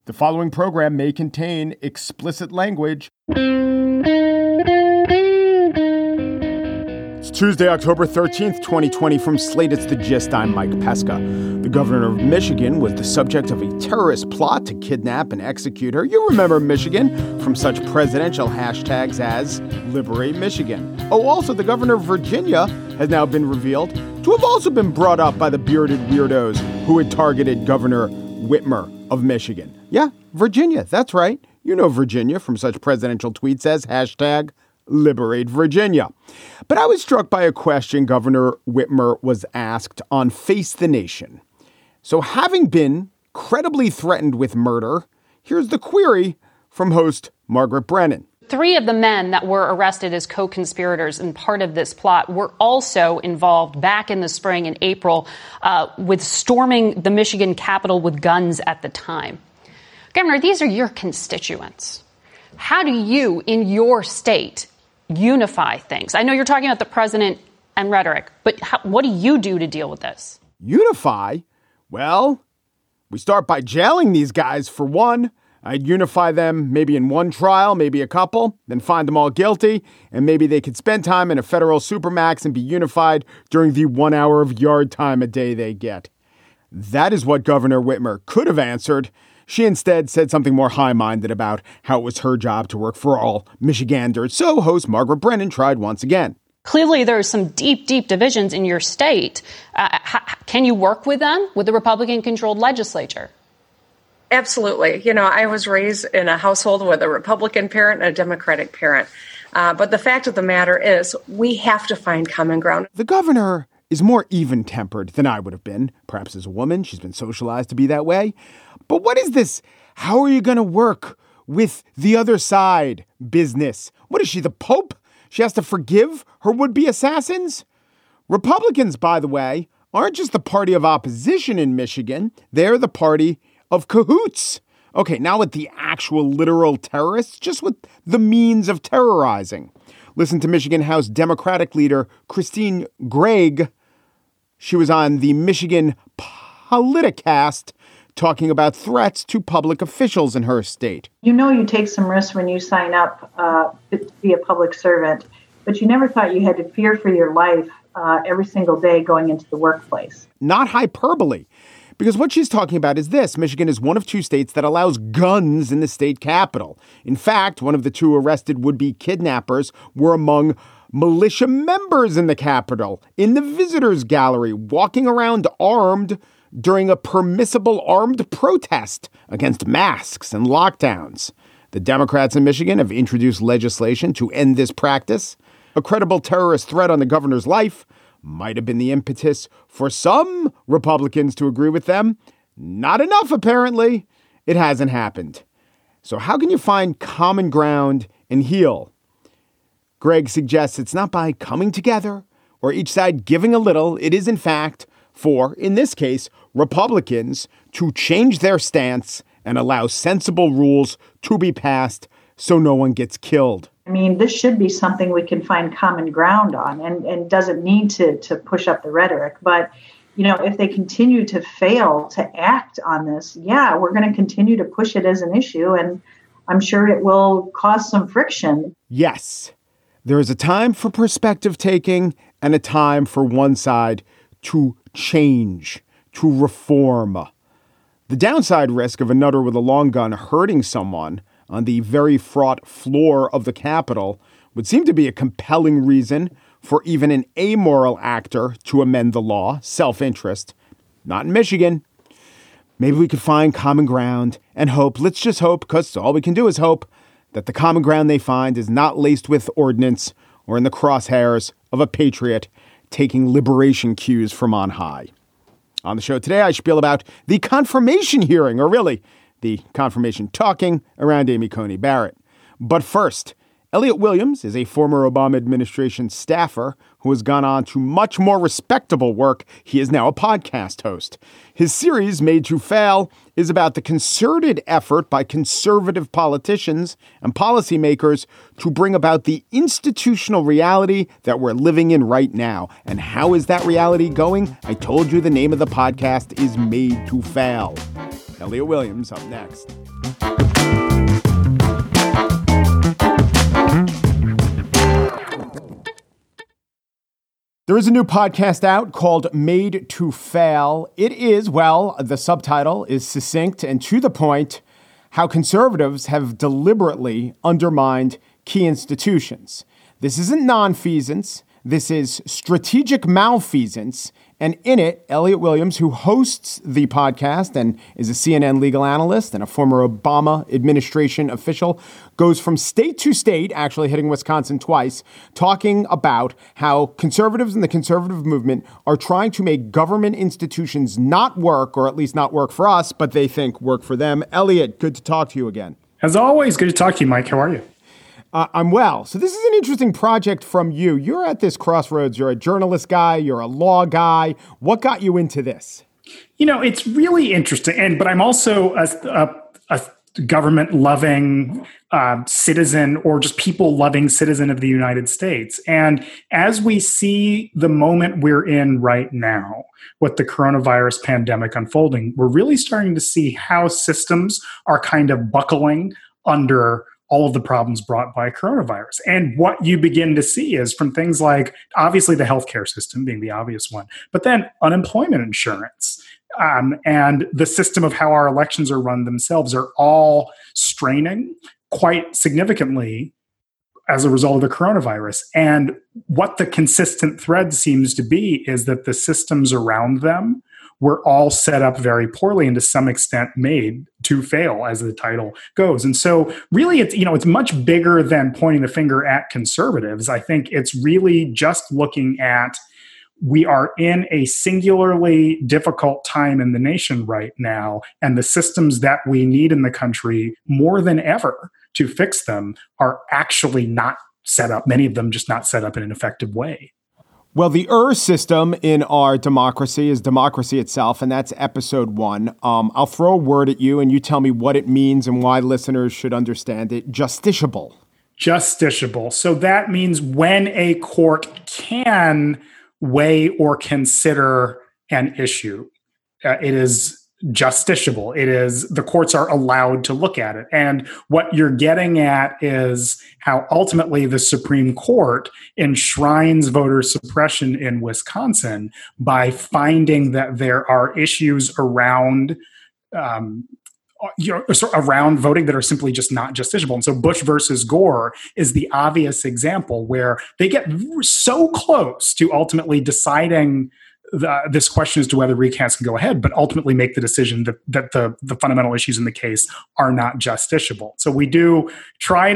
The following program may contain explicit language. It's Tuesday, October 13th, 2020. From Slate, it's The Gist. I'm Mike Pesca. The governor of Michigan was the subject of a terrorist plot to kidnap and execute her. You remember Michigan from such presidential hashtags as Liberate Michigan. Oh, also, the governor of Virginia has now been revealed to have also been brought up by the bearded weirdos who had targeted Governor Whitmer of Michigan. Yeah, Virginia. That's right. You know Virginia from such presidential tweets as hashtag Liberate Virginia. But I was struck by a question Governor Whitmer was asked on Face the Nation. So having been credibly threatened with murder, here's the query from host Margaret Brennan. 3 of the men that were arrested as co-conspirators and part of this plot were also involved back in the spring in April with storming the Michigan Capitol with guns at the time. Governor, these are your constituents. How do you, in your state, unify things? I know you're talking about the president and rhetoric, but what do you do to deal with this? Unify? Well, we start by jailing these guys for one. I'd unify them maybe in one trial, maybe a couple, then find them all guilty, and maybe they could spend time in a federal supermax and be unified during the 1 hour of yard time a day they get. That is what Governor Whitmer could have answered. She instead said something more high-minded about how it was her job to work for all Michiganders. So host Margaret Brennan tried once again. Clearly, there are some deep, deep divisions in your state. Can you work with them, with the Republican-controlled legislature? Absolutely. You know, I was raised in a household with a Republican parent and a Democratic parent. But the fact of the matter is we have to find common ground. The governor is more even-tempered than I would have been. Perhaps as a woman, she's been socialized to be that way. But what is this? How are you going to work with the other side business? What is she, the Pope? She has to forgive her would-be assassins? Republicans, by the way, aren't just the party of opposition in Michigan. They're the party of cahoots. Okay, not with the actual literal terrorists, just with the means of terrorizing. Listen to Michigan House Democratic leader Christine Gregg. She was on the Michigan Politicast talking about threats to public officials in her state. You know you take some risks when you sign up to be a public servant, but you never thought you had to fear for your life every single day going into the workplace. Not hyperbole. Because what she's talking about is this. Michigan is one of 2 states that allows guns in the state capitol. In fact, one of the 2 arrested would-be kidnappers were among militia members in the Capitol, in the visitors gallery, walking around armed during a permissible armed protest against masks and lockdowns. The Democrats in Michigan have introduced legislation to end this practice. A credible terrorist threat on the governor's life might have been the impetus for some Republicans to agree with them. Not enough, apparently. It hasn't happened. So how can you find common ground and heal? Greg suggests it's not by coming together or each side giving a little. It is, in fact, for, in this case, Republicans to change their stance and allow sensible rules to be passed so no one gets killed. I mean, this should be something we can find common ground on and doesn't need to push up the rhetoric. But, you know, if they continue to fail to act on this, yeah, we're going to continue to push it as an issue. And I'm sure it will cause some friction. Yes, there is a time for perspective taking and a time for one side to change, to reform. The downside risk of a nutter with a long gun hurting someone on the very fraught floor of the Capitol would seem to be a compelling reason for even an amoral actor to amend the law, self-interest. Not in Michigan. Maybe we could find common ground and hope. Let's just hope, because all we can do is hope that the common ground they find is not laced with ordnance or in the crosshairs of a patriot taking liberation cues from on high. On the show today, I spiel about the confirmation hearing, or really the confirmation talking around Amy Coney Barrett. But first, Elliot Williams is a former Obama administration staffer who has gone on to much more respectable work. He is now a podcast host. His series, Made to Fail, is about the concerted effort by conservative politicians and policymakers to bring about the institutional reality that we're living in right now. And how is that reality going? I told you the name of the podcast is Made to Fail. Elliot Williams up next. There is a new podcast out called Made to Fail. It is, well, the subtitle is succinct and to the point, how conservatives have deliberately undermined key institutions. This isn't nonfeasance. This is strategic malfeasance. And in it, Elliot Williams, who hosts the podcast and is a CNN legal analyst and a former Obama administration official, goes from state to state, actually hitting Wisconsin twice, talking about how conservatives and the conservative movement are trying to make government institutions not work, or at least not work for us, but they think work for them. Elliot, good to talk to you again. As always, good to talk to you, Mike. How are you? I'm well. So this is an interesting project from you. You're at this crossroads. You're a journalist guy. You're a law guy. What got you into this? You know, it's really interesting. But I'm also a government-loving citizen, or just people-loving citizen of the United States. And as we see the moment we're in right now with the coronavirus pandemic unfolding, we're really starting to see how systems are kind of buckling under all of the problems brought by coronavirus. And what you begin to see is from things like, obviously, the healthcare system being the obvious one, but then unemployment insurance and the system of how our elections are run themselves are all straining quite significantly as a result of the coronavirus. And what the consistent thread seems to be is that the systems around them were all set up very poorly and to some extent made to fail, as the title goes. And so really it's much bigger than pointing the finger at conservatives. I think it's really just looking at, we are in a singularly difficult time in the nation right now, and the systems that we need in the country more than ever to fix them are actually not set up, many of them just not set up in an effective way. Well, the system in our democracy is democracy itself, and that's episode 1. I'll throw a word at you, and you tell me what it means and why listeners should understand it. Justiciable. Justiciable. So that means when a court can weigh or consider an issue, it is justiciable. It is, the courts are allowed to look at it. And what you're getting at is how ultimately the Supreme Court enshrines voter suppression in Wisconsin by finding that there are issues around around voting that are simply just not justiciable. And so Bush versus Gore is the obvious example where they get so close to ultimately deciding this question as to whether recounts can go ahead, but ultimately make the decision that the fundamental issues in the case are not justiciable. So we try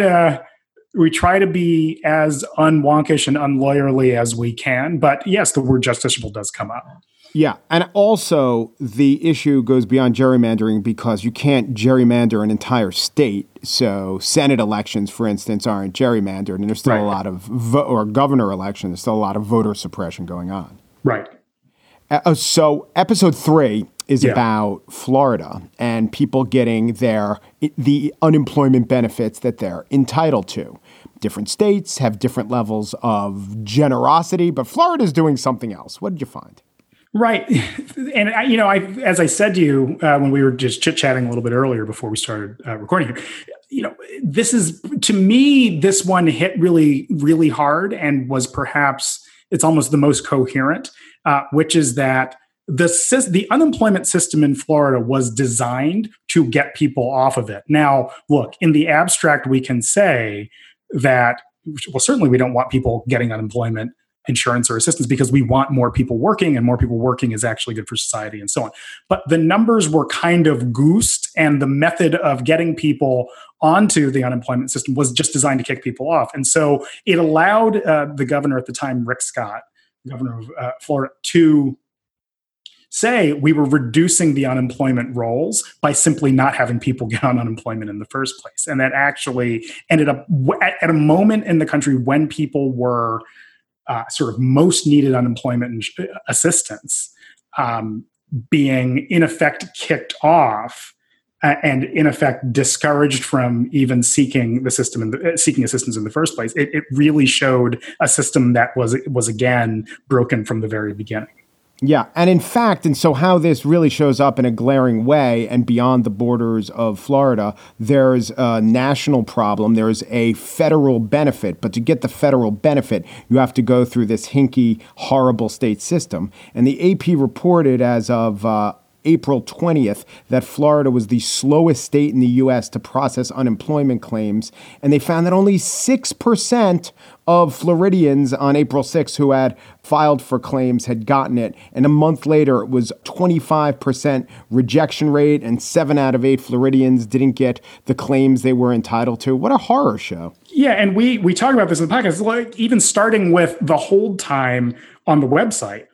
to be as unwonkish and unlawyerly as we can, but yes, the word justiciable does come up. Yeah, and also the issue goes beyond gerrymandering because you can't gerrymander an entire state. So Senate elections, for instance, aren't gerrymandered, and there's still a lot of or governor elections, there's still a lot of voter suppression going on. Right. So episode 3 is about Florida and people getting the unemployment benefits that they're entitled to. Different states have different levels of generosity, but Florida's doing something else. What did you find? Right. And, as I said to you when we were just chit-chatting a little bit earlier before we started recording here, this is, to me, this one hit really, really hard and was perhaps, it's almost the most coherent, which is that the unemployment system in Florida was designed to get people off of it. Now, look, in the abstract, we can say that, well, certainly we don't want people getting unemployment insurance or assistance because we want more people working, and more people working is actually good for society and so on. But the numbers were kind of goosed, and the method of getting people onto the unemployment system was just designed to kick people off. And so it allowed the governor at the time, Rick Scott, governor of Florida, to say we were reducing the unemployment rolls by simply not having people get on unemployment in the first place. And that actually ended up at a moment in the country when people were sort of most needed unemployment assistance being in effect kicked off and in effect discouraged from even seeking the system and seeking assistance in the first place. It really showed a system that was again broken from the very beginning. Yeah. And in fact, and so how this really shows up in a glaring way and beyond the borders of Florida, there's a national problem. There's a federal benefit. But to get the federal benefit, you have to go through this hinky, horrible state system. And the AP reported as of April 20th that Florida was the slowest state in the U.S. to process unemployment claims. And they found that only 6% of Floridians on April 6th who had filed for claims had gotten it. And a month later, it was 25% rejection rate, and 7 out of 8 Floridians didn't get the claims they were entitled to. What a horror show. Yeah, and we talk about this in the podcast, like even starting with the hold time on the website,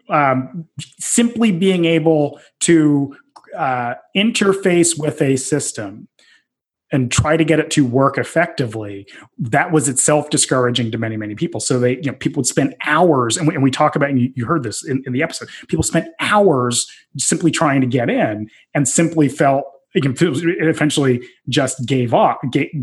simply being able to interface with a system and try to get it to work effectively, that was itself discouraging to many, many people. So people would spend hours, and we talk about, and you heard this in the episode, people spent hours simply trying to get in and simply felt, it eventually just gave up.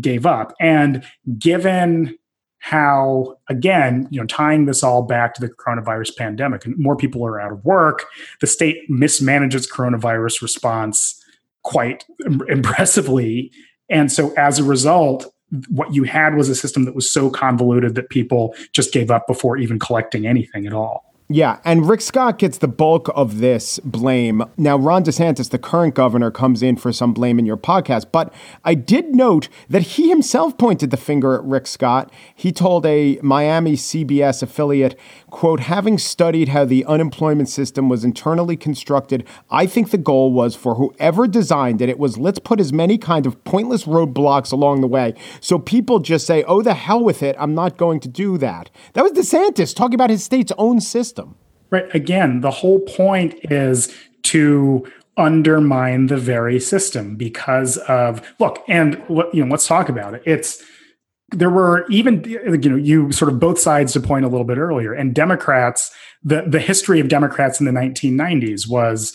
And given how, again, tying this all back to the coronavirus pandemic, and more people are out of work, the state mismanages coronavirus response quite impressively. And so as a result, what you had was a system that was so convoluted that people just gave up before even collecting anything at all. Yeah, and Rick Scott gets the bulk of this blame. Now, Ron DeSantis, the current governor, comes in for some blame in your podcast, but I did note that he himself pointed the finger at Rick Scott. He told a Miami CBS affiliate, quote, "Having studied how the unemployment system was internally constructed, I think the goal was for whoever designed it was let's put as many kind of pointless roadblocks along the way so people just say, oh, the hell with it, I'm not going to do that." That was DeSantis talking about his state's own system. Right. Again, the whole point is to undermine the very system because of, look, and let's talk about it. There were even, you sort of both sides to point a little bit earlier, and Democrats, the history of Democrats in the 1990s was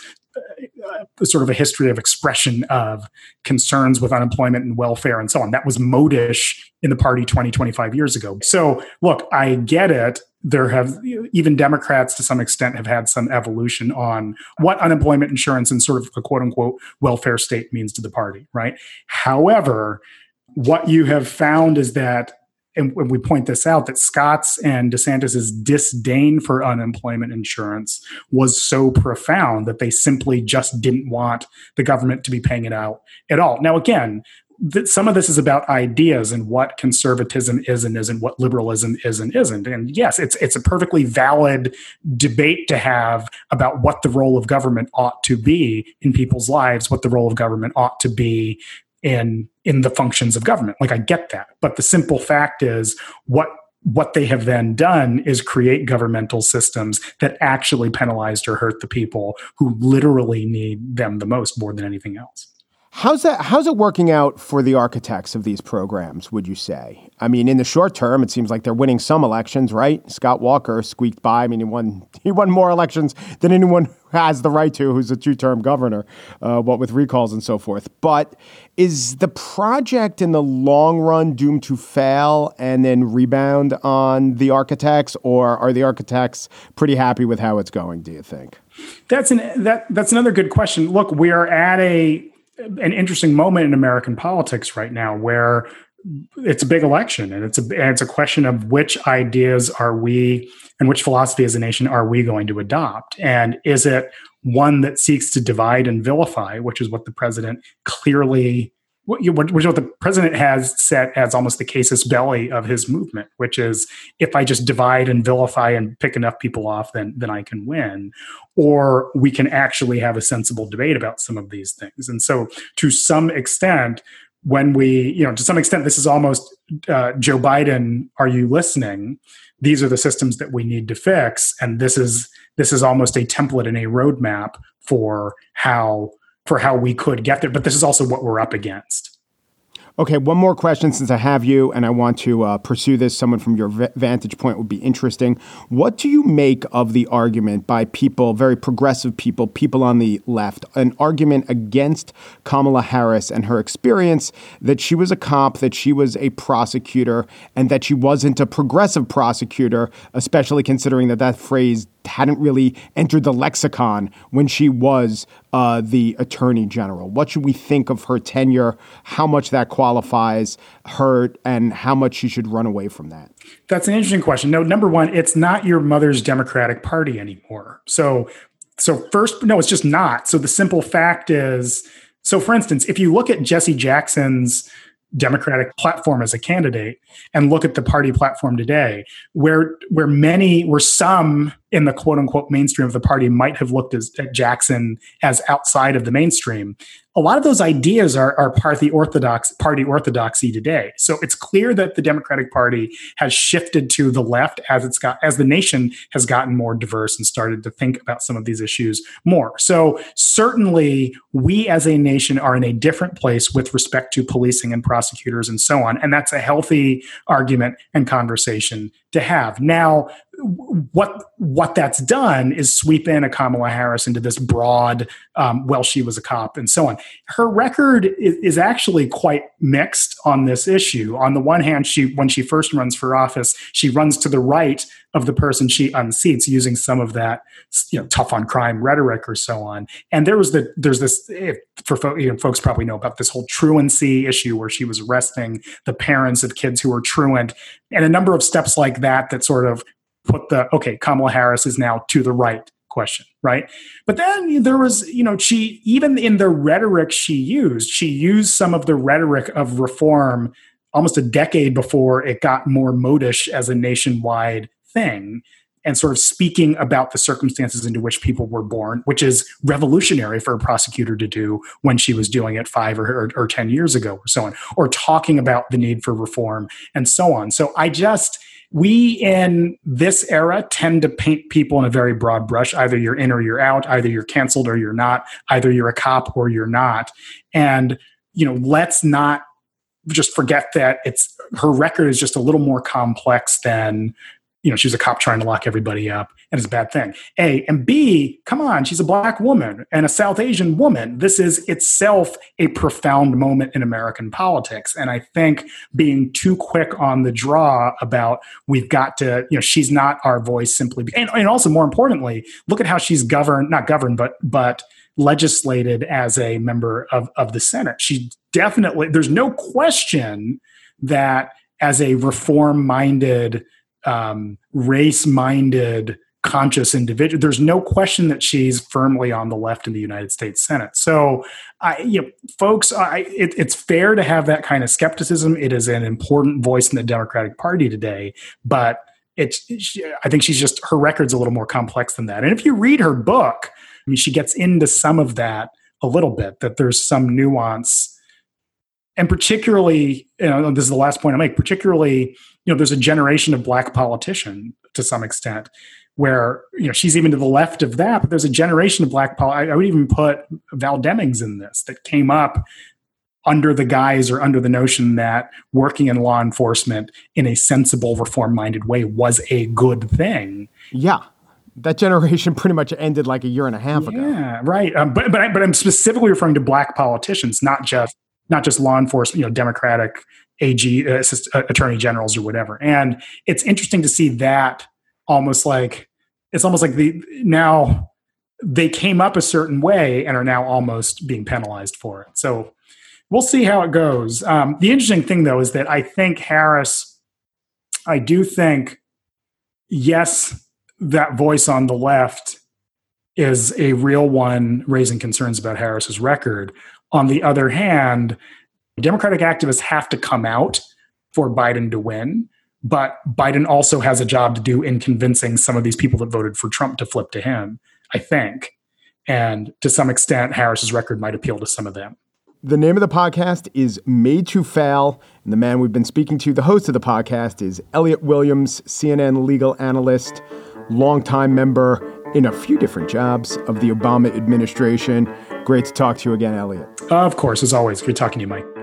sort of a history of expression of concerns with unemployment and welfare and so on. That was modish in the party 20, 25 years ago. So look, I get it. There have even Democrats to some extent have had some evolution on what unemployment insurance and sort of a quote unquote welfare state means to the party, right? However, what you have found is that, and when we point this out, that Scott's and DeSantis's disdain for unemployment insurance was so profound that they simply just didn't want the government to be paying it out at all. Now, again, some of this is about ideas and what conservatism is and isn't, what liberalism is and isn't. And yes, it's a perfectly valid debate to have about what the role of government ought to be in people's lives, what the role of government ought to be in the functions of government. Like, I get that. But the simple fact is what they have then done is create governmental systems that actually penalized or hurt the people who literally need them the most more than anything else. How's it working out for the architects of these programs, would you say? I mean, in the short term, it seems like they're winning some elections, right? Scott Walker squeaked by. I mean, he won more elections than anyone who has the right to, who's a 2-term governor, what with recalls and so forth. But is the project in the long run doomed to fail and then rebound on the architects, or are the architects pretty happy with how it's going, do you think? That's another good question. Look, we are at an interesting moment in American politics right now where it's a big election, and it's a question of which ideas are we and which philosophy as a nation are we going to adopt? And is it one that seeks to divide and vilify, which is what the president clearly, which is what the president has set as almost the casus belli of his movement, which is, if I just divide and vilify and pick enough people off, then I can win. Or we can actually have a sensible debate about some of these things. And so to some extent, this is almost Joe Biden, are you listening? These are the systems that we need to fix. And this is almost a template and a roadmap for how we could get there. But this is also what we're up against. Okay, one more question since I have you, and I want to pursue this. Someone from your vantage point would be interesting. What do you make of the argument by people, very progressive people on the left, an argument against Kamala Harris and her experience, that she was a cop, that she was a prosecutor, and that she wasn't a progressive prosecutor, especially considering that phrase hadn't really entered the lexicon when she was the attorney general. What should we think of her tenure, how much that qualifies her, and how much she should run away from that? That's an interesting question. No, number one, it's not your mother's Democratic Party anymore. So first, no, it's just not. So the simple fact is, so for instance, if you look at Jesse Jackson's Democratic platform as a candidate and look at the party platform today, where some in the quote unquote mainstream of the party might have looked at Jackson as outside of the mainstream, a lot of those ideas are party orthodoxy today. So it's clear that the Democratic Party has shifted to the left as the nation has gotten more diverse and started to think about some of these issues more. So certainly we as a nation are in a different place with respect to policing and prosecutors and so on. And that's a healthy argument and conversation to have. Now, what that's done is sweep in a Kamala Harris into this broad, she was a cop and so on. Her record is actually quite mixed on this issue. On the one hand, when she first runs for office, she runs to the right of the person she unseats using some of that, tough on crime rhetoric or so on. And there's this, folks probably know about this whole truancy issue where she was arresting the parents of kids who were truant, and a number of steps like that sort of put Kamala Harris is now to the right question, right? But then there was, she, even in the rhetoric she used some of the rhetoric of reform almost a decade before it got more modish as a nationwide thing, and sort of speaking about the circumstances into which people were born, which is revolutionary for a prosecutor to do when she was doing it 5 or 10 years ago or so on, or talking about the need for reform and so on. So we in this era tend to paint people in a very broad brush. Either you're in or you're out, either you're canceled or you're not, either you're a cop or you're not. And, let's not just forget that her record is just a little more complex than, she's a cop trying to lock everybody up, and it's a bad thing. A. And B, come on, she's a Black woman and a South Asian woman. This is itself a profound moment in American politics. And I think being too quick on the draw about we've got to, she's not our voice simply. And also more importantly, look at how she's not governed, but legislated as a member of the Senate. She definitely, there's no question that as a reform-minded, race-minded, conscious individual, there's no question that she's firmly on the left in the United States Senate. So, folks, it's fair to have that kind of skepticism. It is an important voice in the Democratic Party today, but I think her record's a little more complex than that. And if you read her book, she gets into some of that a little bit, that there's some nuance. And particularly, this is the last point I make, particularly, there's a generation of Black politicians to some extent where, she's even to the left of that, but there's a generation of Black I would even put Val Demings in this, that came up under the guise or under the notion that working in law enforcement in a sensible, reform-minded way was a good thing. Yeah. That generation pretty much ended like a year and a half ago. Yeah, right. But I'm specifically referring to Black politicians, not just law enforcement, Democratic AG, attorney generals or whatever. And it's interesting to see that almost like now they came up a certain way and are now almost being penalized for it. So we'll see how it goes. The interesting thing, though, is that I think Harris, yes, that voice on the left is a real one raising concerns about Harris's record. On the other hand, Democratic activists have to come out for Biden to win, but Biden also has a job to do in convincing some of these people that voted for Trump to flip to him, I think. And to some extent, Harris's record might appeal to some of them. The name of the podcast is Made to Fail, and the man we've been speaking to, the host of the podcast, is Elliot Williams, CNN legal analyst, longtime member in a few different jobs of the Obama administration. Great to talk to you again, Elliot. Of course, as always. Good talking to you, Mike.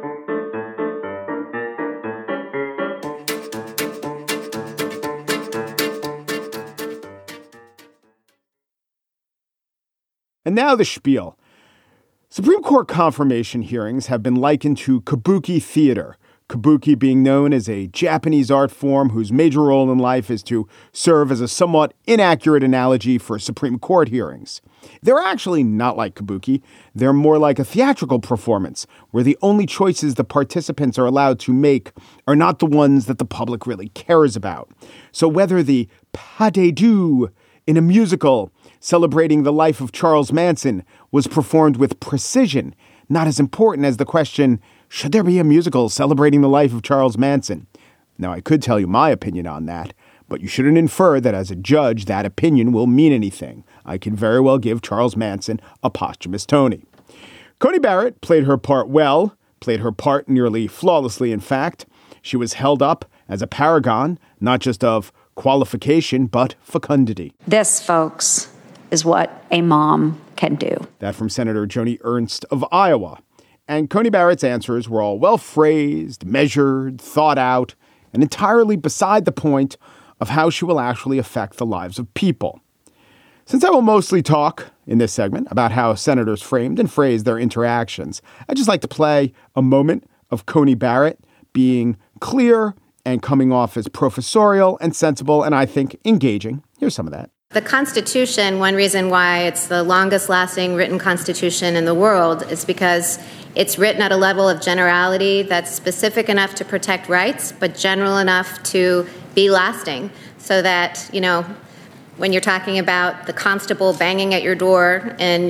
And now the spiel. Supreme Court confirmation hearings have been likened to kabuki theater, Kabuki being known as a Japanese art form whose major role in life is to serve as a somewhat inaccurate analogy for Supreme Court hearings. They're actually not like Kabuki. They're more like a theatrical performance where the only choices the participants are allowed to make are not the ones that the public really cares about. So whether the pas de deux in a musical celebrating the life of Charles Manson was performed with precision, not as important as the question, should there be a musical celebrating the life of Charles Manson? Now, I could tell you my opinion on that, but you shouldn't infer that as a judge, that opinion will mean anything. I can very well give Charles Manson a posthumous Tony. Coney Barrett played her part well, played her part nearly flawlessly, in fact. She was held up as a paragon, not just of qualification, but fecundity. This, folks, is what a mom can do. That from Senator Joni Ernst of Iowa. And Coney Barrett's answers were all well-phrased, measured, thought out, and entirely beside the point of how she will actually affect the lives of people. Since I will mostly talk in this segment about how senators framed and phrased their interactions, I'd just like to play a moment of Coney Barrett being clear and coming off as professorial and sensible and, I think, engaging. Here's some of that. The Constitution, one reason why it's the longest lasting written Constitution in the world is because it's written at a level of generality that's specific enough to protect rights, but general enough to be lasting so that, when you're talking about the constable banging at your door in,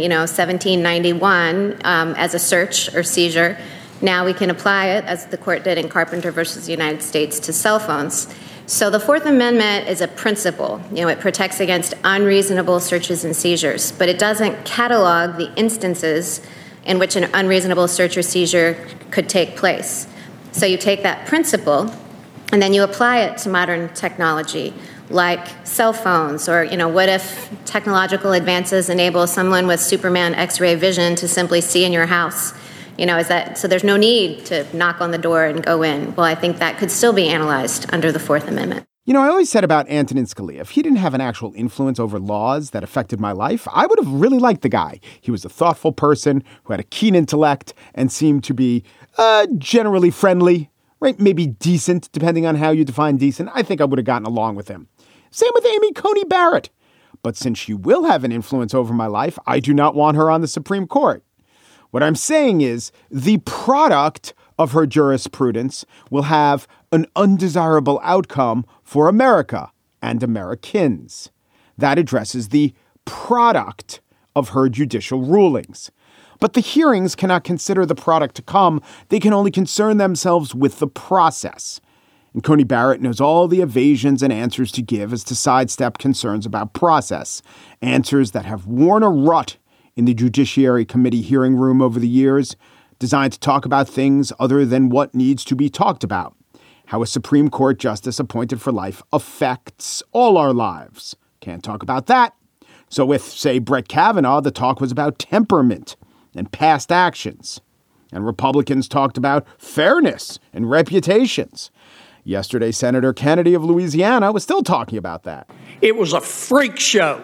1791 as a search or seizure, now we can apply it, as the court did in Carpenter versus the United States, to cell phones. So the Fourth Amendment is a principle. It protects against unreasonable searches and seizures, but it doesn't catalog the instances in which an unreasonable search or seizure could take place. So you take that principle and then you apply it to modern technology like cell phones, or, what if technological advances enable someone with Superman X-ray vision to simply see in your house? So there's no need to knock on the door and go in. Well, I think that could still be analyzed under the Fourth Amendment. I always said about Antonin Scalia, if he didn't have an actual influence over laws that affected my life, I would have really liked the guy. He was a thoughtful person who had a keen intellect and seemed to be generally friendly, right? Maybe decent, depending on how you define decent. I think I would have gotten along with him. Same with Amy Coney Barrett. But since she will have an influence over my life, I do not want her on the Supreme Court. What I'm saying is the product of her jurisprudence will have an undesirable outcome for America and Americans. That addresses the product of her judicial rulings. But the hearings cannot consider the product to come. They can only concern themselves with the process. And Coney Barrett knows all the evasions and answers to give as to sidestep concerns about process, answers that have worn a rut in the Judiciary Committee hearing room over the years, designed to talk about things other than what needs to be talked about. How a Supreme Court justice appointed for life affects all our lives. Can't talk about that. So with, say, Brett Kavanaugh, the talk was about temperament and past actions. And Republicans talked about fairness and reputations. Yesterday, Senator Kennedy of Louisiana was still talking about that. It was a freak show.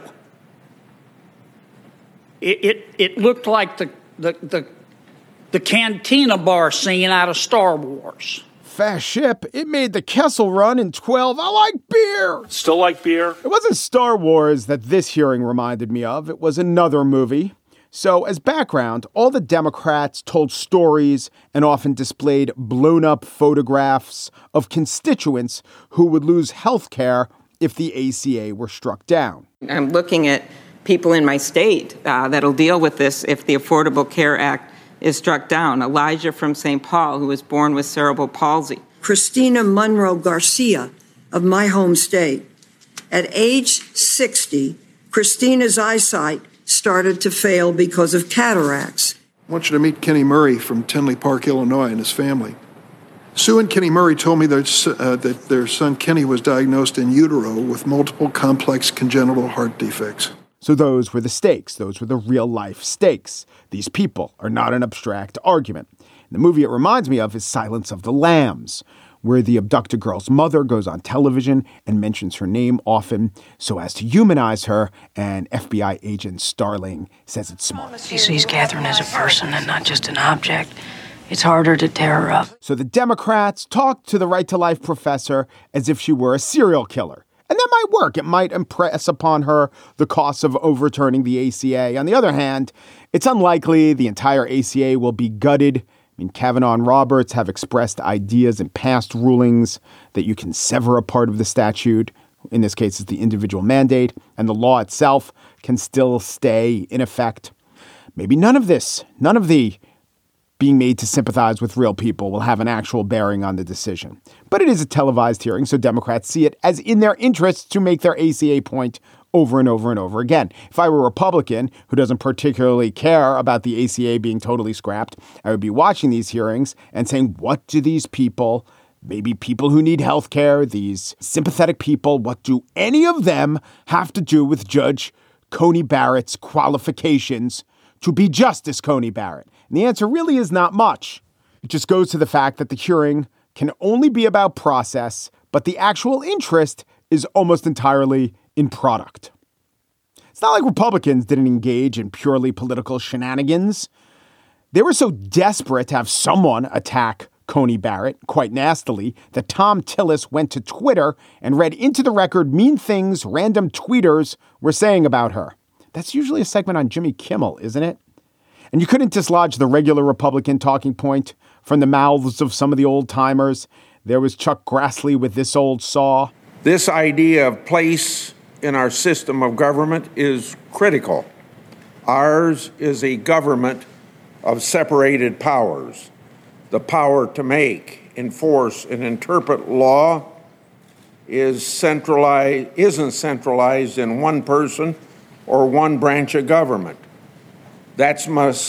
It looked like the Cantina bar scene out of Star Wars. Fast ship. It made the Kessel Run in 12. I like beer. Still like beer? It wasn't Star Wars that this hearing reminded me of. It was another movie. So as background, all the Democrats told stories and often displayed blown up photographs of constituents who would lose health care if the ACA were struck down. I'm looking at people in my state that'll deal with this if the Affordable Care Act is struck down. Elijah from St. Paul, who was born with cerebral palsy. Christina Monroe Garcia of my home state. At age 60, Christina's eyesight started to fail because of cataracts. I want you to meet Kenny Murray from Tinley Park, Illinois, and his family. Sue and Kenny Murray told me that their son Kenny was diagnosed in utero with multiple complex congenital heart defects. So those were the stakes. Those were the real-life stakes. These people are not an abstract argument. And the movie it reminds me of is Silence of the Lambs, where the abducted girl's mother goes on television and mentions her name often so as to humanize her, and FBI agent Starling says it's smart. He sees Catherine as a person and not just an object. it's harder to tear her up. So the Democrats talked to the Right to Life professor as if she were a serial killer. And that might work. It might impress upon her the costs of overturning the ACA. On the other hand, it's unlikely the entire ACA will be gutted. I mean, Kavanaugh and Roberts have expressed ideas in past rulings that you can sever a part of the statute. In this case, it's the individual mandate, and the law itself can still stay in effect. Maybe none of the being made to sympathize with real people will have an actual bearing on the decision. But it is a televised hearing, so Democrats see it as in their interest to make their ACA point over and over and over again. If I were a Republican who doesn't particularly care about the ACA being totally scrapped, I would be watching these hearings and saying, what do these people, maybe people who need health care, these sympathetic people, what do any of them have to do with Judge Coney Barrett's qualifications to be Justice Coney Barrett? And the answer really is not much. It just goes to the fact that the hearing can only be about process, but the actual interest is almost entirely in product. It's not like Republicans didn't engage in purely political shenanigans. They were so desperate to have someone attack Coney Barrett quite nastily that Tom Tillis went to Twitter and read into the record mean things random tweeters were saying about her. That's usually a segment on Jimmy Kimmel, isn't it? And you couldn't dislodge the regular Republican talking point from the mouths of some of the old timers. There was Chuck Grassley with this old saw. This idea of place in our system of government is critical. Ours is a government of separated powers. The power to make, enforce, and interpret law isn't centralized in one person or one branch of government. That's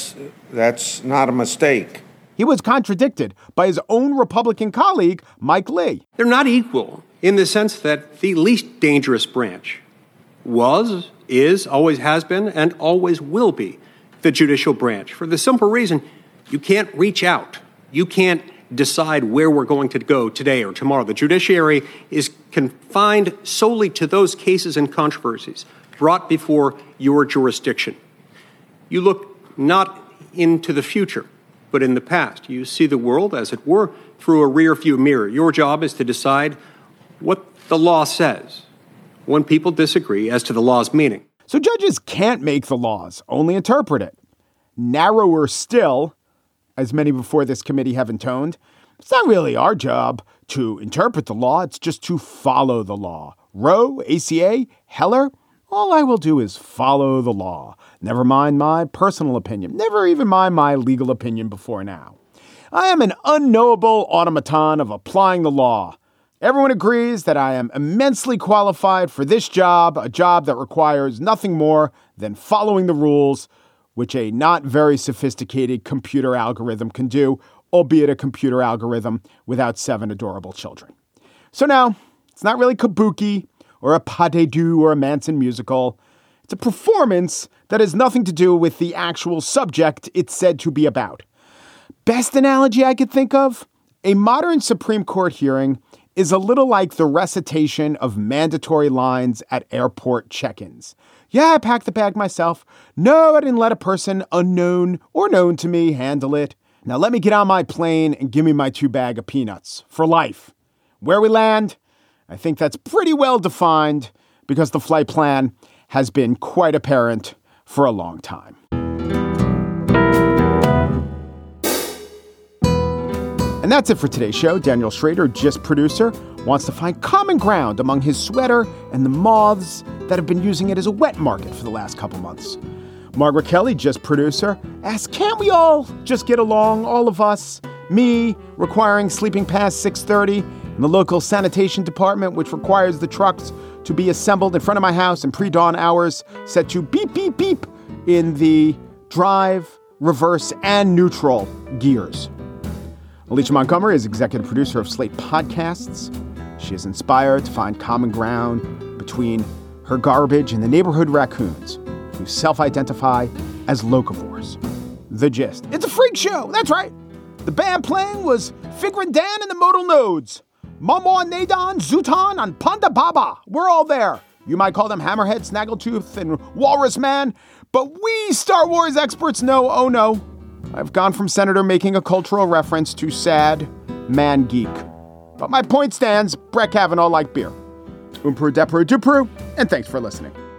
not a mistake. He was contradicted by his own Republican colleague, Mike Lee. They're not equal in the sense that the least dangerous branch was, is, always has been, and always will be the judicial branch. For the simple reason, you can't reach out. You can't decide where we're going to go today or tomorrow. The judiciary is confined solely to those cases and controversies brought before your jurisdiction. You look not into the future, but in the past. You see the world, as it were, through a rear-view mirror. Your job is to decide what the law says when people disagree as to the law's meaning. So judges can't make the laws, only interpret it. Narrower still, as many before this committee have intoned, it's not really our job to interpret the law. It's just to follow the law. Roe, ACA, Heller, all I will do is follow the law. Never mind my personal opinion. Never even mind my legal opinion before now. I am an unknowable automaton of applying the law. Everyone agrees that I am immensely qualified for this job, a job that requires nothing more than following the rules, which a not very sophisticated computer algorithm can do, albeit a computer algorithm without 7 adorable children. So now, it's not really kabuki or a pas de deux or a Manson musical. It's a performance that has nothing to do with the actual subject it's said to be about. Best analogy I could think of? A modern Supreme Court hearing is a little like the recitation of mandatory lines at airport check-ins. Yeah, I packed the bag myself. No, I didn't let a person unknown or known to me handle it. Now let me get on my plane and give me my 2 bags of peanuts for life. Where we land, I think that's pretty well defined because the flight plan has been quite apparent for a long time. And that's it for today's show. Daniel Schrader, Gist producer, wants to find common ground among his sweater and the moths that have been using it as a wet market for the last couple months. Margaret Kelly, Gist producer, asks, can't we all just get along, all of us? Me, requiring sleeping past 6:30, and the local sanitation department, which requires the trucks to be assembled in front of my house in pre-dawn hours, set to beep, beep, beep in the drive, reverse, and neutral gears. Alicia Montgomery is executive producer of Slate Podcasts. She is inspired to find common ground between her garbage and the neighborhood raccoons who self-identify as locavores. The Gist. It's a freak show. That's right. The band playing was Figrin Dan and the Modal Nodes. Momo Nadon, Zutan, and Panda Baba. We're all there. You might call them Hammerhead, Snaggletooth, and Walrus Man. But we Star Wars experts know, oh no, I've gone from senator making a cultural reference to sad man geek. But my point stands, Brett Kavanaugh liked beer. Umpru, depru, dupru, and thanks for listening.